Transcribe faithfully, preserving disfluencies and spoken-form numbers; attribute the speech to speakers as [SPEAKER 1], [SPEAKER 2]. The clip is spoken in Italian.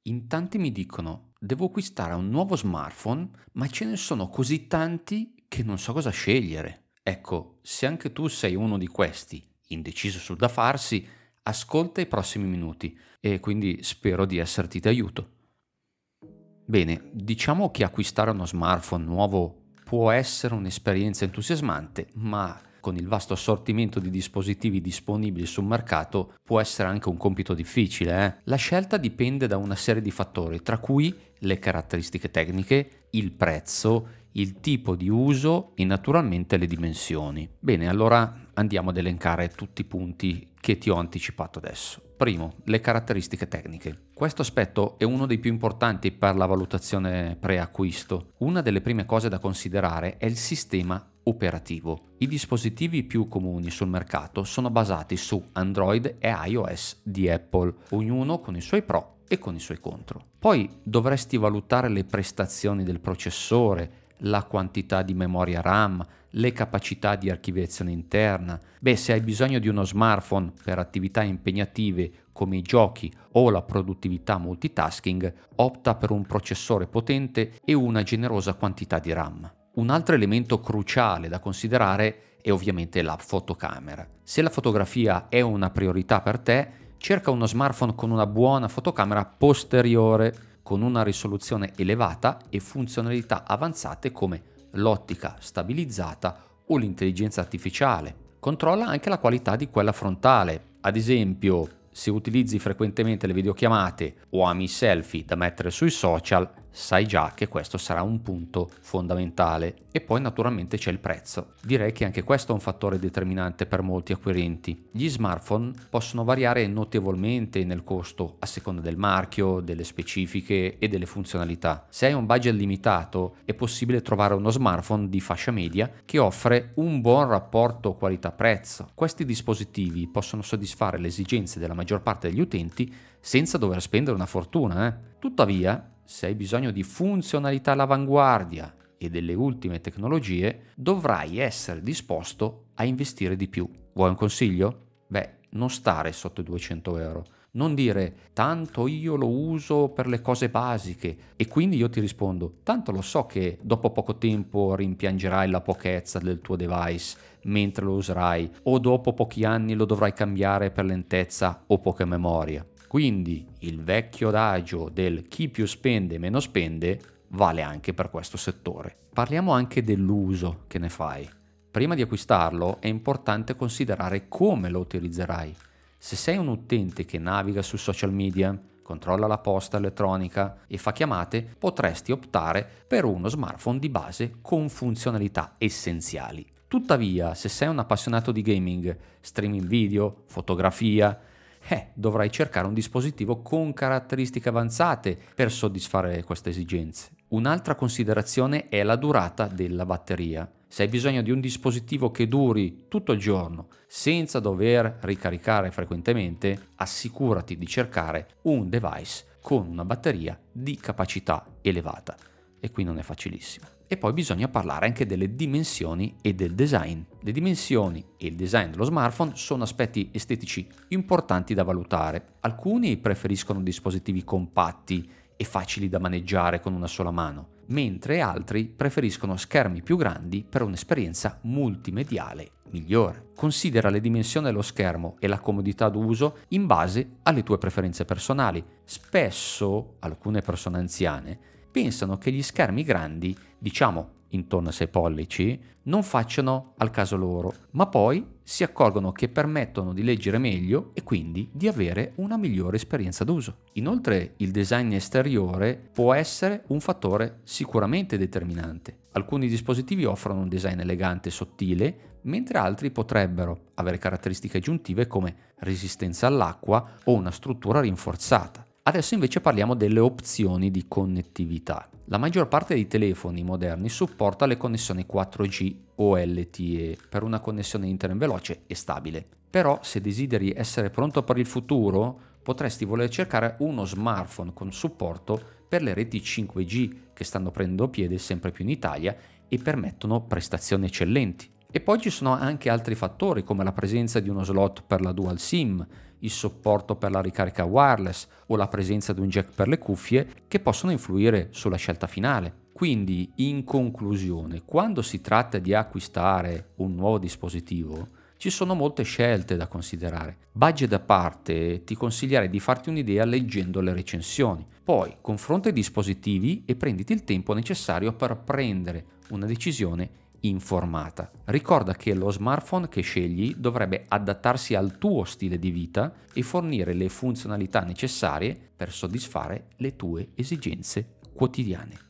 [SPEAKER 1] In tanti mi dicono, devo acquistare un nuovo smartphone, ma ce ne sono così tanti che non so cosa scegliere. Ecco, se anche tu sei uno di questi, indeciso sul da farsi, ascolta i prossimi minuti e quindi spero di esserti d'aiuto. Bene, diciamo che acquistare uno smartphone nuovo può essere un'esperienza entusiasmante, ma con il vasto assortimento di dispositivi disponibili sul mercato può essere anche un compito difficile. eh. La scelta dipende da una serie di fattori, tra cui le caratteristiche tecniche, il prezzo, il tipo di uso e naturalmente le dimensioni. Bene, allora andiamo ad elencare tutti i punti che ti ho anticipato adesso. Primo, le caratteristiche tecniche. Questo aspetto è uno dei più importanti per la valutazione preacquisto. Una delle prime cose da considerare è il sistema operativo. I dispositivi più comuni sul mercato sono basati su Android e iOS di Apple, ognuno con i suoi pro e con i suoi contro. Poi dovresti valutare le prestazioni del processore, la quantità di memoria RAM, le capacità di archiviazione interna. Beh, se hai bisogno di uno smartphone per attività impegnative come i giochi o la produttività multitasking, opta per un processore potente e una generosa quantità di RAM. Un altro elemento cruciale da considerare è ovviamente la fotocamera. Se la fotografia è una priorità per te, cerca uno smartphone con una buona fotocamera posteriore, con una risoluzione elevata e funzionalità avanzate come l'ottica stabilizzata o l'intelligenza artificiale. Controlla anche la qualità di quella frontale. Ad esempio, se utilizzi frequentemente le videochiamate o ami selfie da mettere sui social, sai già che questo sarà un punto fondamentale. E poi naturalmente c'è il prezzo. Direi che anche questo è un fattore determinante per molti acquirenti. Gli smartphone possono variare notevolmente nel costo a seconda del marchio, delle specifiche e delle funzionalità. Se hai un budget limitato, è possibile trovare uno smartphone di fascia media che offre un buon rapporto qualità-prezzo. Questi dispositivi possono soddisfare le esigenze della maggior parte degli utenti senza dover spendere una fortuna. Eh? Tuttavia, se hai bisogno di funzionalità all'avanguardia e delle ultime tecnologie, dovrai essere disposto a investire di più. Vuoi un consiglio? Beh, non stare sotto i duecento euro. Non dire tanto io lo uso per le cose basiche e quindi io ti rispondo tanto lo so che dopo poco tempo rimpiangerai la pochezza del tuo device mentre lo userai o dopo pochi anni lo dovrai cambiare per lentezza o poca memoria. Quindi il vecchio adagio del chi più spende meno spende vale anche per questo settore. Parliamo anche dell'uso che ne fai. Prima di acquistarlo è importante considerare come lo utilizzerai. Se sei un utente che naviga su social media, controlla la posta elettronica e fa chiamate, potresti optare per uno smartphone di base con funzionalità essenziali. Tuttavia, se sei un appassionato di gaming, streaming video, fotografia, eh, dovrai cercare un dispositivo con caratteristiche avanzate per soddisfare queste esigenze. Un'altra considerazione è la durata della batteria. Se hai bisogno di un dispositivo che duri tutto il giorno senza dover ricaricare frequentemente, assicurati di cercare un device con una batteria di capacità elevata. E qui non è facilissimo. E poi bisogna parlare anche delle dimensioni e del design. Le dimensioni e il design dello smartphone sono aspetti estetici importanti da valutare. Alcuni preferiscono dispositivi compatti e facili da maneggiare con una sola mano, mentre altri preferiscono schermi più grandi per un'esperienza multimediale migliore. Considera le dimensioni dello schermo e la comodità d'uso in base alle tue preferenze personali. Spesso alcune persone anziane pensano che gli schermi grandi, diciamo intorno a sei pollici, non facciano al caso loro, ma poi si accorgono che permettono di leggere meglio e quindi di avere una migliore esperienza d'uso. Inoltre il design esteriore può essere un fattore sicuramente determinante. Alcuni dispositivi offrono un design elegante e sottile, mentre altri potrebbero avere caratteristiche aggiuntive come resistenza all'acqua o una struttura rinforzata. Adesso invece parliamo delle opzioni di connettività. La maggior parte dei telefoni moderni supporta le connessioni quattro G o L T E per una connessione internet veloce e stabile. Però se desideri essere pronto per il futuro, potresti voler cercare uno smartphone con supporto per le reti cinque G che stanno prendendo piede sempre più in Italia e permettono prestazioni eccellenti. E poi ci sono anche altri fattori come la presenza di uno slot per la dual SIM, il supporto per la ricarica wireless o la presenza di un jack per le cuffie che possono influire sulla scelta finale. Quindi, in conclusione, quando si tratta di acquistare un nuovo dispositivo, ci sono molte scelte da considerare. Budget a parte, ti consiglierei di farti un'idea leggendo le recensioni. Poi confronta i dispositivi e prenditi il tempo necessario per prendere una decisione informata. Ricorda che lo smartphone che scegli dovrebbe adattarsi al tuo stile di vita e fornire le funzionalità necessarie per soddisfare le tue esigenze quotidiane.